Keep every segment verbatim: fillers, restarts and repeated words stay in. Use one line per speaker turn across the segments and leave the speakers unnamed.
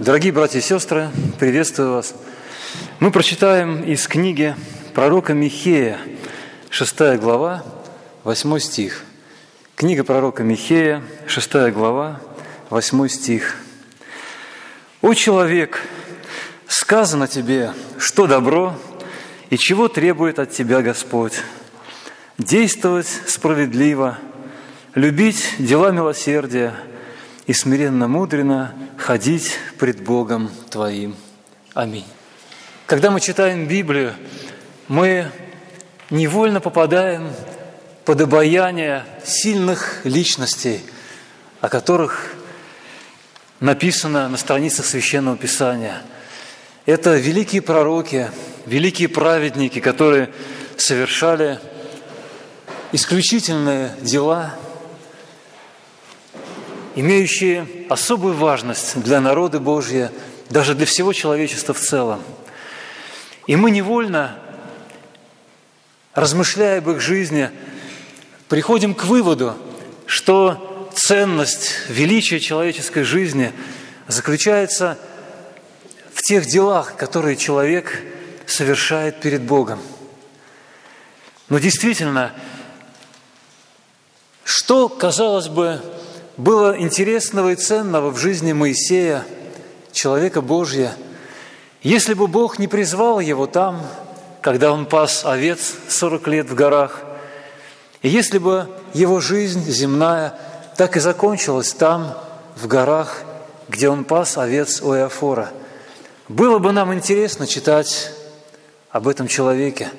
Дорогие братья и сестры, приветствую вас. Мы прочитаем из книги пророка Михея, шестая глава, восьмой стих. Книга пророка Михея, шестая глава, восьмой стих. «О человек, сказано тебе, что добро и чего требует от тебя Господь. Действовать справедливо, любить дела милосердия и смиренно-мудренно ходить пред Богом твоим. Аминь». Когда мы читаем Библию, мы невольно попадаем под обаяние сильных личностей, о которых написано на страницах Священного Писания. Это великие пророки, великие праведники, которые совершали исключительные дела, имеющие особую важность для народа Божия, даже для всего человечества в целом. И мы невольно, размышляя об их жизни, приходим к выводу, что ценность, величие человеческой жизни заключается в тех делах, которые человек совершает перед Богом. Но действительно, что, казалось бы, было интересного и ценного в жизни Моисея, человека Божия, если бы Бог не призвал его там, когда он пас овец сорок лет в горах, и если бы его жизнь земная так и закончилась там, в горах, где он пас овец у Иофора, было бы нам интересно читать об этом человеке.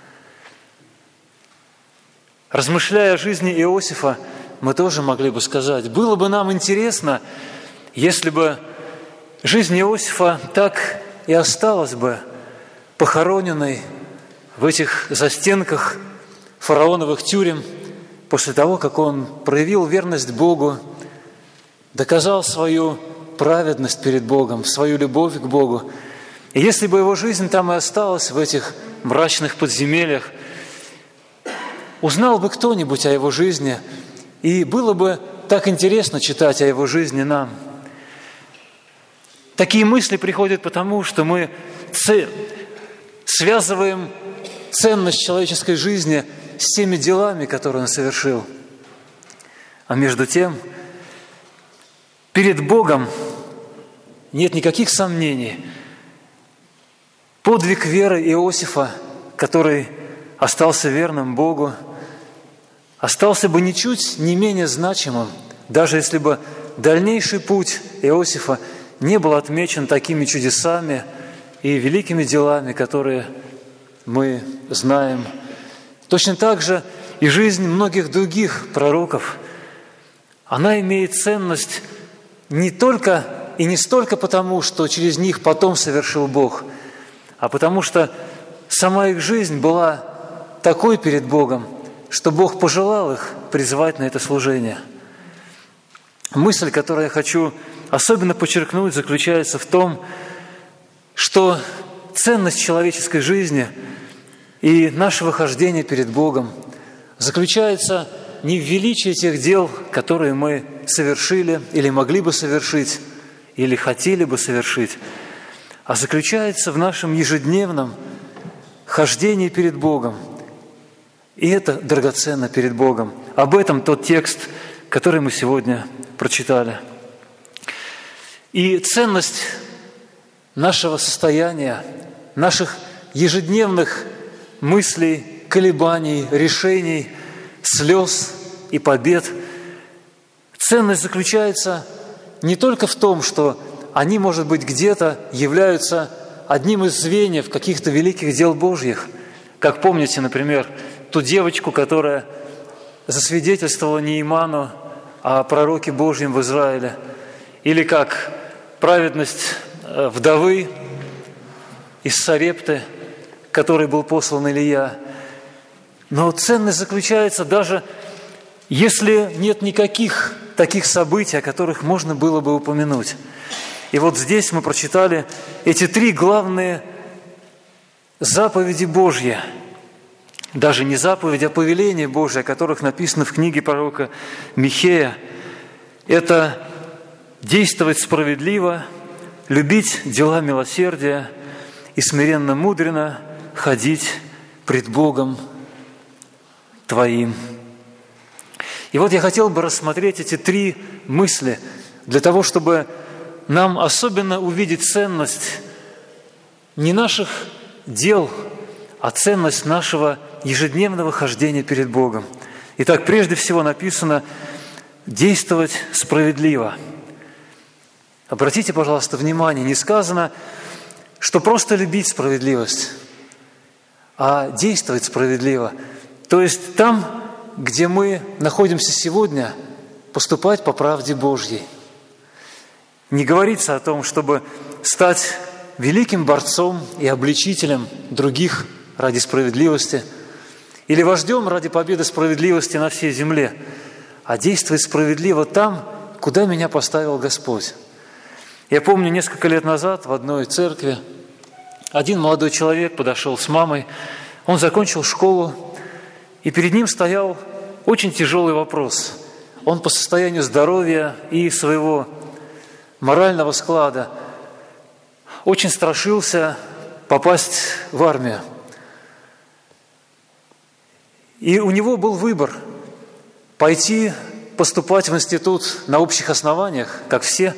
Размышляя о жизни Иосифа, мы тоже могли бы сказать, было бы нам интересно, если бы жизнь Иосифа так и осталась бы похороненной в этих застенках фараоновых тюрем после того, как он проявил верность Богу, доказал свою праведность перед Богом, свою любовь к Богу. И если бы его жизнь там и осталась в этих мрачных подземельях, узнал бы кто-нибудь о его жизни, и было бы так интересно читать о его жизни нам. Такие мысли приходят потому, что мы связываем ценность человеческой жизни с теми делами, которые он совершил. А между тем, перед Богом нет никаких сомнений. Подвиг веры Иосифа, который остался верным Богу, остался бы ничуть не менее значимым, даже если бы дальнейший путь Иосифа не был отмечен такими чудесами и великими делами, которые мы знаем. Точно так же и жизнь многих других пророков, она имеет ценность не только и не столько потому, что через них потом совершил Бог, а потому что сама их жизнь была такой перед Богом, что Бог пожелал их призвать на это служение. Мысль, которую я хочу особенно подчеркнуть, заключается в том, что ценность человеческой жизни и нашего хождения перед Богом заключается не в величии тех дел, которые мы совершили или могли бы совершить, или хотели бы совершить, а заключается в нашем ежедневном хождении перед Богом. И это драгоценно перед Богом. Об этом тот текст, который мы сегодня прочитали. И ценность нашего состояния, наших ежедневных мыслей, колебаний, решений, слез и побед, ценность заключается не только в том, что они, может быть, где-то являются одним из звеньев каких-то великих дел Божьих. Как помните, например, ту девочку, которая засвидетельствовала Неиману о пророке Божьем в Израиле, или как праведность вдовы из Сарепты, которой был послан Илия. Но ценность заключается даже, если нет никаких таких событий, о которых можно было бы упомянуть. И вот здесь мы прочитали эти три главные заповеди Божьи, даже не заповеди, а повеления Божьи, о которых написано в книге пророка Михея. Это действовать справедливо, любить дела милосердия и смиренно мудренно ходить пред Богом Твоим». И вот я хотел бы рассмотреть эти три мысли для того, чтобы нам особенно увидеть ценность не наших дел, а ценность нашего ежедневного хождения перед Богом. Итак, прежде всего написано «действовать справедливо». Обратите, пожалуйста, внимание, не сказано, что просто любить справедливость, а действовать справедливо. То есть там, где мы находимся сегодня, поступать по правде Божьей. Не говорится о том, чтобы стать великим борцом и обличителем других ради справедливости или вождем ради победы справедливости на всей земле, а действовать справедливо там, куда меня поставил Господь. Я помню, несколько лет назад в одной церкви один молодой человек подошел с мамой, он закончил школу, и перед ним стоял очень тяжелый вопрос. Он по состоянию здоровья и своего морального склада очень страшился попасть в армию. И у него был выбор – пойти поступать в институт на общих основаниях, как все,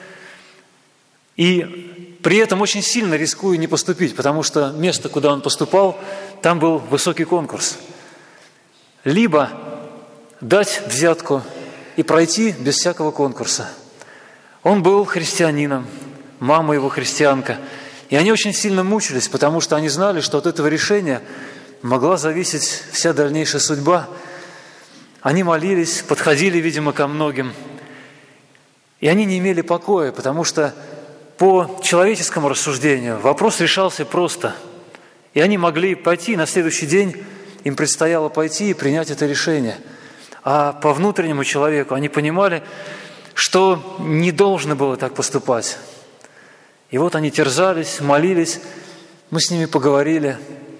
и при этом очень сильно рискуя не поступить, потому что место, куда он поступал, там был высокий конкурс. Либо дать взятку и пройти без всякого конкурса. Он был христианином, мама его христианка, и они очень сильно мучились, потому что они знали, что от этого решения могла зависеть вся дальнейшая судьба. Они молились, подходили, видимо, ко многим, и они не имели покоя, потому что по человеческому рассуждению вопрос решался просто, и они могли пойти на следующий день. Им предстояло пойти и принять это решение. А по внутреннему человеку они понимали, что не должно было так поступать. И вот они терзались, молились, мы с ними поговорили.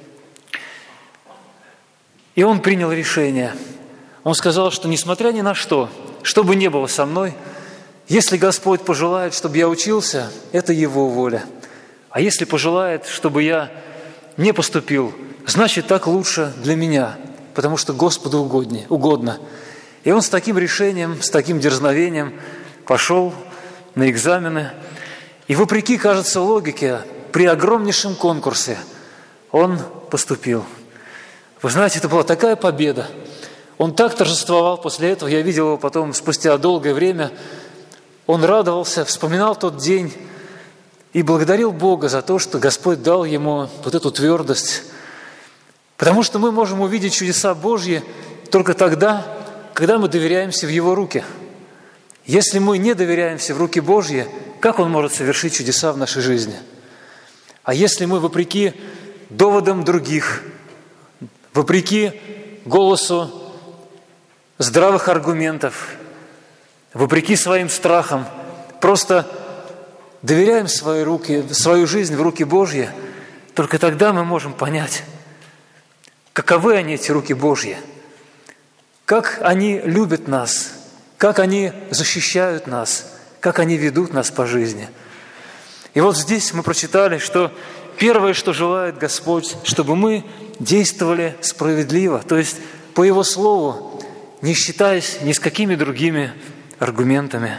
И он принял решение. Он сказал, что несмотря ни на что, что бы ни было со мной, если Господь пожелает, чтобы я учился, это Его воля. А если пожелает, чтобы я не поступил, значит, так лучше для меня, потому что Господу угоднее, угодно. И он с таким решением, с таким дерзновением пошел на экзамены. И вопреки, кажется, логике, при огромнейшем конкурсе он поступил. Вы знаете, это была такая победа. Он так торжествовал после этого. Я видел его потом, спустя долгое время. Он радовался, вспоминал тот день и благодарил Бога за то, что Господь дал ему вот эту твердость. Потому что мы можем увидеть чудеса Божьи только тогда, когда мы доверяемся в Его руки. Если мы не доверяемся в руки Божьи, как Он может совершить чудеса в нашей жизни? А если мы, вопреки доводам других, вопреки голосу здравых аргументов, вопреки своим страхам, просто доверяем свои руки, свою жизнь в руки Божьи, только тогда мы можем понять, каковы они, эти руки Божьи, как они любят нас, как они защищают нас, как они ведут нас по жизни. И вот здесь мы прочитали, что первое, что желает Господь, чтобы мы действовали справедливо, то есть по Его Слову, не считаясь ни с какими другими аргументами.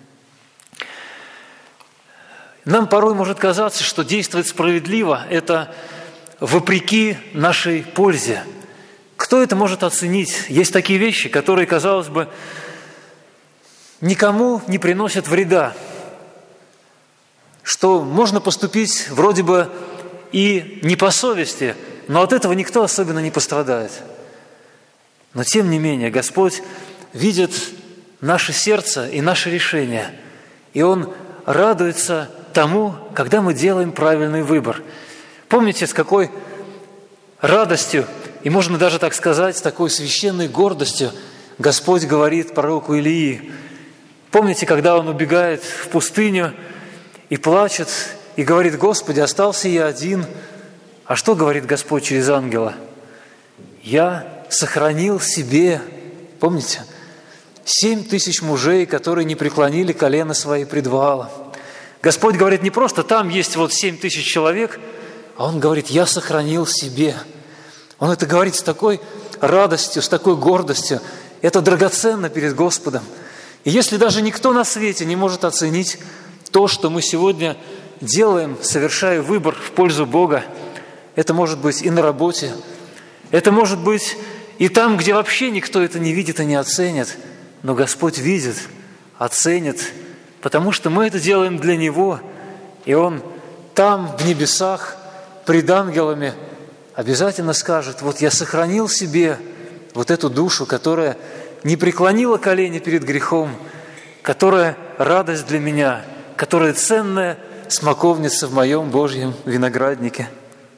Нам порой может казаться, что действовать справедливо – это вопреки нашей пользе. Кто это может оценить? Есть такие вещи, которые, казалось бы, никому не приносят вреда, что можно поступить вроде бы и не по совести, но от этого никто особенно не пострадает. Но тем не менее Господь видит наше сердце и наше решение, и Он радуется тому, когда мы делаем правильный выбор. Помните, с какой радостью, и можно даже так сказать, с такой священной гордостью Господь говорит пророку Илии. Помните, когда он убегает в пустыню и плачет, и говорит: «Господи, остался я один». А что говорит Господь через ангела? «Я сохранил себе», помните, «семь тысяч мужей, которые не преклонили колено свои пред Ваалом». Господь говорит не просто «там есть вот семь тысяч человек», а Он говорит «я сохранил себе». Он это говорит с такой радостью, с такой гордостью. Это драгоценно перед Господом. И если даже никто на свете не может оценить то, что мы сегодня делаем, совершая выбор в пользу Бога, это может быть и на работе, это может быть и там, где вообще никто это не видит и не оценит, но Господь видит, оценит, потому что мы это делаем для Него, и Он там, в небесах, пред ангелами, обязательно скажет: вот я сохранил себе вот эту душу, которая не преклонила колени перед грехом, которая радость для меня, которая ценная смоковница в моем Божьем винограднике.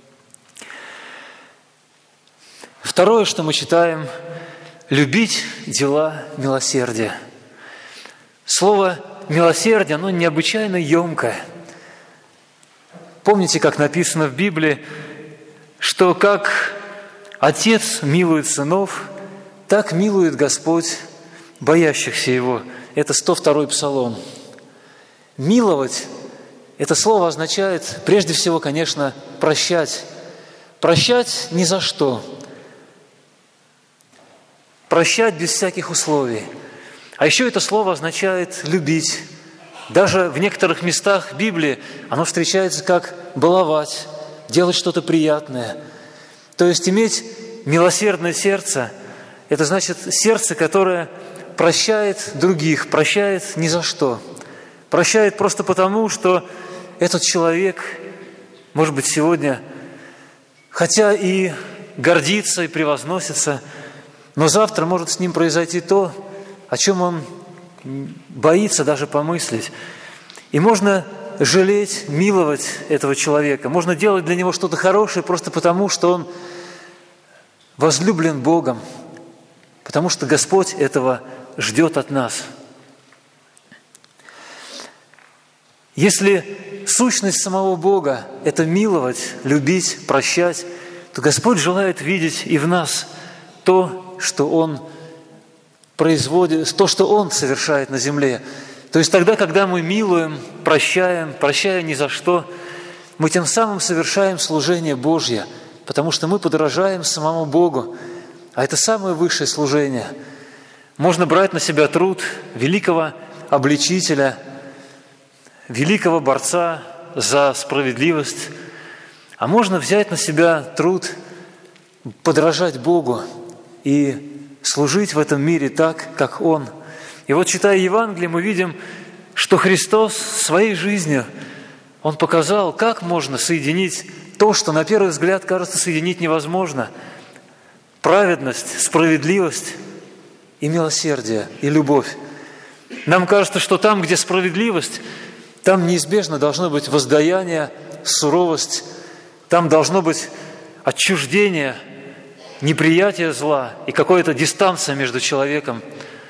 Второе, что мы читаем – любить дела милосердия. Слово «милосердие», оно необычайно емкое. Помните, как написано в Библии, что как Отец милует сынов, так милует Господь боящихся Его. Это сто второй Псалом. Миловать – это слово означает, прежде всего, конечно, прощать. Прощать ни за что. Прощать без всяких условий. А еще это слово означает любить. Даже в некоторых местах Библии оно встречается как баловать, делать что-то приятное. То есть иметь милосердное сердце – это значит сердце, которое прощает других, прощает ни за что. Прощает просто потому, что этот человек, может быть, сегодня, хотя и гордится, и превозносится, но завтра может с ним произойти то, о чем он боится даже помыслить. И можно жалеть, миловать этого человека. Можно делать для него что-то хорошее просто потому, что он возлюблен Богом, потому что Господь этого ждет от нас. Если сущность самого Бога – это миловать, любить, прощать, то Господь желает видеть и в нас то, что Он производит, то, что Он совершает на земле. То есть тогда, когда мы милуем, прощаем, прощая ни за что, мы тем самым совершаем служение Божье, потому что мы подражаем самому Богу, а это самое высшее служение. Можно брать на себя труд великого обличителя, великого борца за справедливость, а можно взять на себя труд подражать Богу и служить в этом мире так, как Он. И вот, читая Евангелие, мы видим, что Христос своей жизнью, Он показал, как можно соединить то, что на первый взгляд кажется соединить невозможно. Праведность, справедливость и милосердие, и любовь. Нам кажется, что там, где справедливость, там неизбежно должно быть воздаяние, суровость, там должно быть отчуждение, неприятие зла и какая-то дистанция между человеком.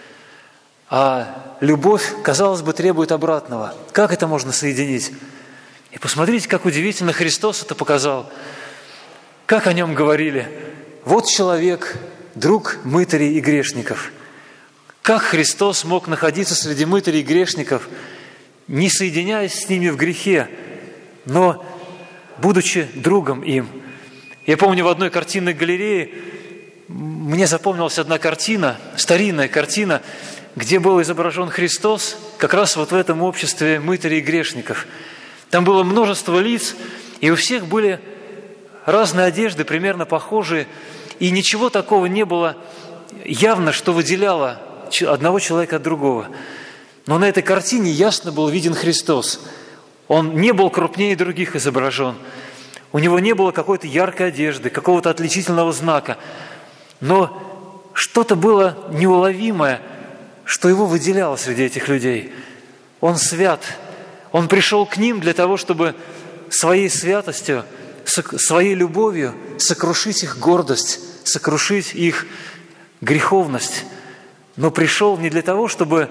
А любовь, казалось бы, требует обратного. Как это можно соединить? И посмотрите, как удивительно Христос это показал. Как о Нем говорили. Вот человек, друг мытарей и грешников. Как Христос мог находиться среди мытарей и грешников, не соединяясь с ними в грехе, но будучи другом им. Я помню, в одной картинной галерее мне запомнилась одна картина, старинная картина, где был изображен Христос как раз вот в этом обществе мытарей и грешников. Там было множество лиц, и у всех были разные одежды, примерно похожие, и ничего такого не было явно, что выделяло одного человека от другого. Но на этой картине ясно был виден Христос. Он не был крупнее других изображен. У него не было какой-то яркой одежды, какого-то отличительного знака. Но что-то было неуловимое, что его выделяло среди этих людей. Он свят. Он пришел к ним для того, чтобы своей святостью, своей любовью сокрушить их гордость, сокрушить их греховность. Но пришел не для того, чтобы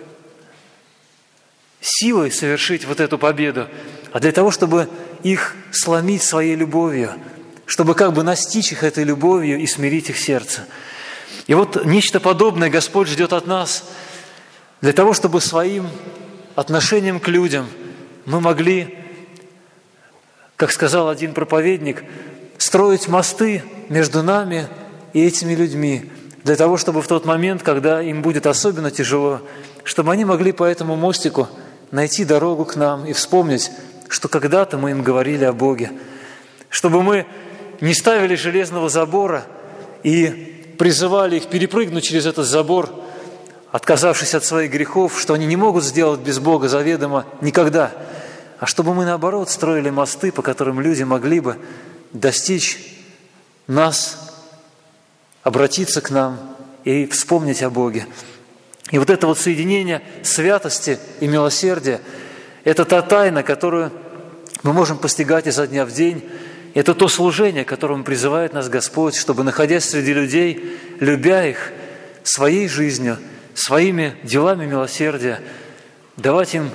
силой совершить вот эту победу, а для того, чтобы их сломить своей любовью, чтобы как бы настичь их этой любовью и смирить их сердце. И вот нечто подобное Господь ждет от нас для того, чтобы своим отношением к людям мы могли, как сказал один проповедник, строить мосты между нами и этими людьми, для того, чтобы в тот момент, когда им будет особенно тяжело, чтобы они могли по этому мостику найти дорогу к нам и вспомнить, что когда-то мы им говорили о Боге, чтобы мы не ставили железного забора и призывали их перепрыгнуть через этот забор, отказавшись от своих грехов, что они не могут сделать без Бога заведомо никогда, а чтобы мы, наоборот, строили мосты, по которым люди могли бы достичь нас, обратиться к нам и вспомнить о Боге. И вот это вот соединение святости и милосердия – это та тайна, которую мы можем постигать изо дня в день. Это то служение, которому призывает нас Господь, чтобы, находясь среди людей, любя их своей жизнью, своими делами милосердия, давать им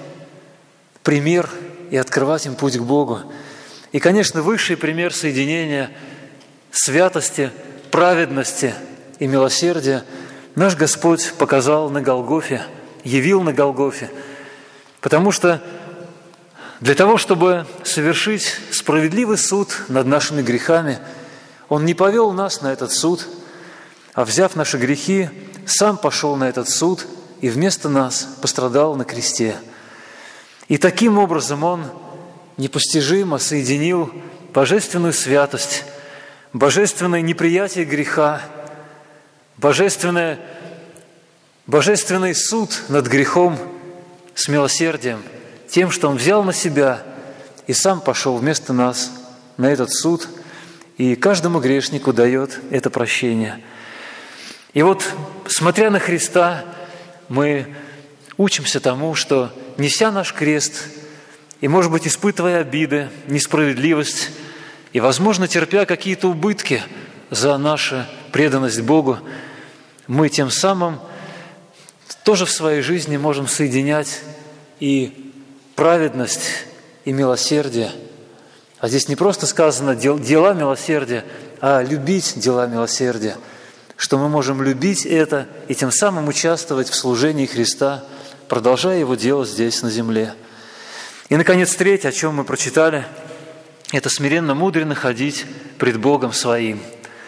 пример и открывать им путь к Богу. И, конечно, высший пример соединения святости, праведности и милосердия наш Господь показал на Голгофе, явил на Голгофе, потому что для того, чтобы совершить справедливый суд над нашими грехами, Он не повел нас на этот суд, а, взяв наши грехи, Сам пошел на этот суд и вместо нас пострадал на кресте. И таким образом Он непостижимо соединил божественную святость, божественное неприятие греха, божественное, божественный суд над грехом с милосердием, тем, что Он взял на себя и Сам пошел вместо нас на этот суд, и каждому грешнику дает это прощение. И вот, смотря на Христа, мы учимся тому, что, неся наш крест и, может быть, испытывая обиды, несправедливость и, возможно, терпя какие-то убытки за нашу преданность Богу, мы тем самым тоже в своей жизни можем соединять и праведность, и милосердие. А здесь не просто сказано дела милосердия, а любить дела милосердия, что мы можем любить это и тем самым участвовать в служении Христа, продолжая Его делать здесь, на земле. И, наконец, третье, о чем мы прочитали, это смиренно мудренно ходить пред Богом своим.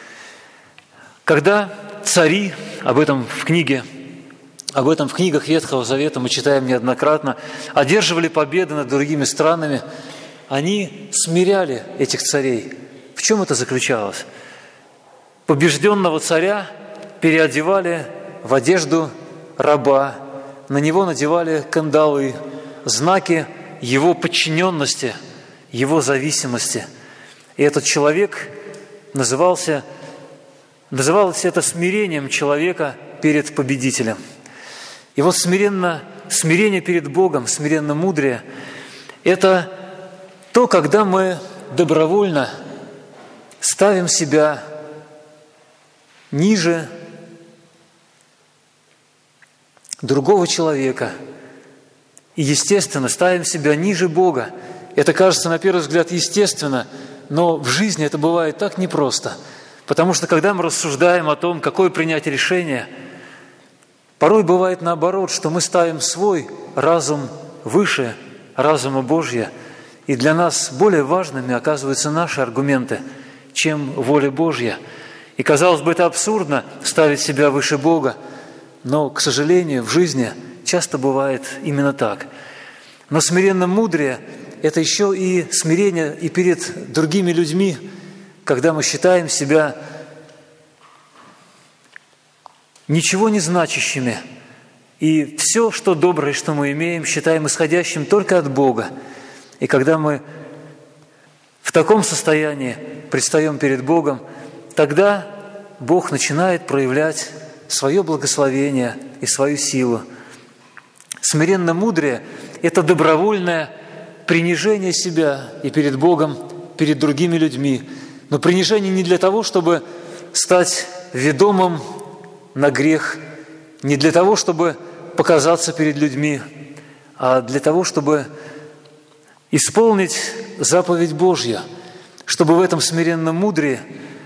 Когда цари, об этом в книге, об этом в книгах Ветхого Завета мы читаем неоднократно, одерживали победы над другими странами, они смиряли этих царей. В чем это заключалось? Побежденного царя переодевали в одежду раба, на него надевали кандалы, знаки его подчиненности, его зависимости. И этот человек назывался, называлось это смирением человека перед победителем. И вот смиренно, смирение перед Богом, смиренно мудрее – это то, когда мы добровольно ставим себя ниже другого человека и, естественно, ставим себя ниже Бога. Это кажется, на первый взгляд, естественно, но в жизни это бывает так непросто, потому что, когда мы рассуждаем о том, какое принять решение, порой бывает наоборот, что мы ставим свой разум выше разума Божьего, и для нас более важными оказываются наши аргументы, чем воля Божья. И, казалось бы, это абсурдно ставить себя выше Бога, но, к сожалению, в жизни часто бывает именно так. Но смиренно мудрее – это еще и смирение и перед другими людьми, когда мы считаем себя ничего не значащими, и все, что доброе, что мы имеем, считаем исходящим только от Бога. И когда мы в таком состоянии предстаем перед Богом, тогда Бог начинает проявлять свое благословение и свою силу. Смиренно мудрее – это добровольное принижение себя и перед Богом, перед другими людьми. Но принижение не для того, чтобы стать ведомым на грех, не для того, чтобы показаться перед людьми, а для того, чтобы исполнить заповедь Божью, чтобы в этом смиренном мудрее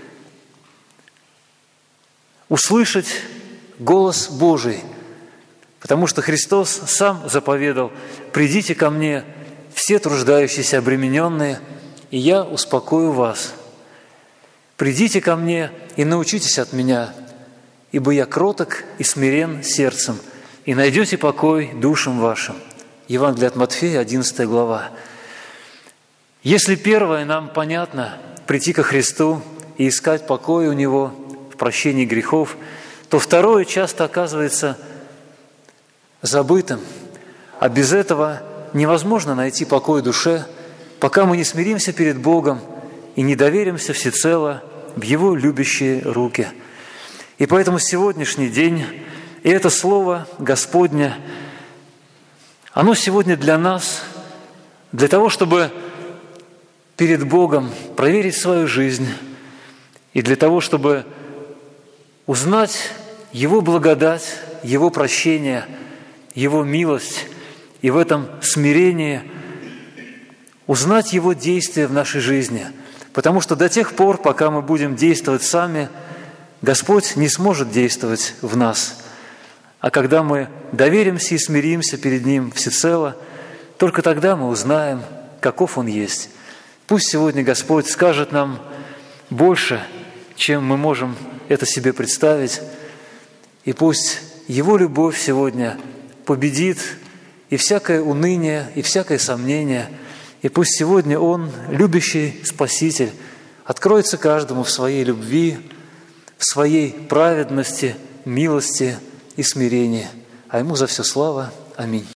услышать голос Божий, потому что Христос сам заповедал: «Придите ко мне, все труждающиеся обремененные, и я успокою вас. Придите ко мне и научитесь от меня, ибо я кроток и смирен сердцем, и найдете покой душам вашим». Евангелие от Матфея, одиннадцатая глава. Если первое нам понятно – прийти ко Христу и искать покой у Него в прощении грехов, то второе часто оказывается забытым. А без этого невозможно найти покой душе, пока мы не смиримся перед Богом и не доверимся всецело в Его любящие руки. И поэтому сегодняшний день и это Слово Господне, оно сегодня для нас, для того, чтобы перед Богом проверить свою жизнь и для того, чтобы узнать Его благодать, Его прощение, Его милость, и в этом смирении узнать Его действия в нашей жизни. Потому что до тех пор, пока мы будем действовать сами, Господь не сможет действовать в нас. А когда мы доверимся и смиримся перед Ним всецело, только тогда мы узнаем, каков Он есть. Пусть сегодня Господь скажет нам больше, чем мы можем это себе представить, и пусть Его любовь сегодня победит и всякое уныние, и всякое сомнение, и пусть сегодня Он, любящий Спаситель, откроется каждому в своей любви, в своей праведности, милости и смирении. А Ему за все слава. Аминь.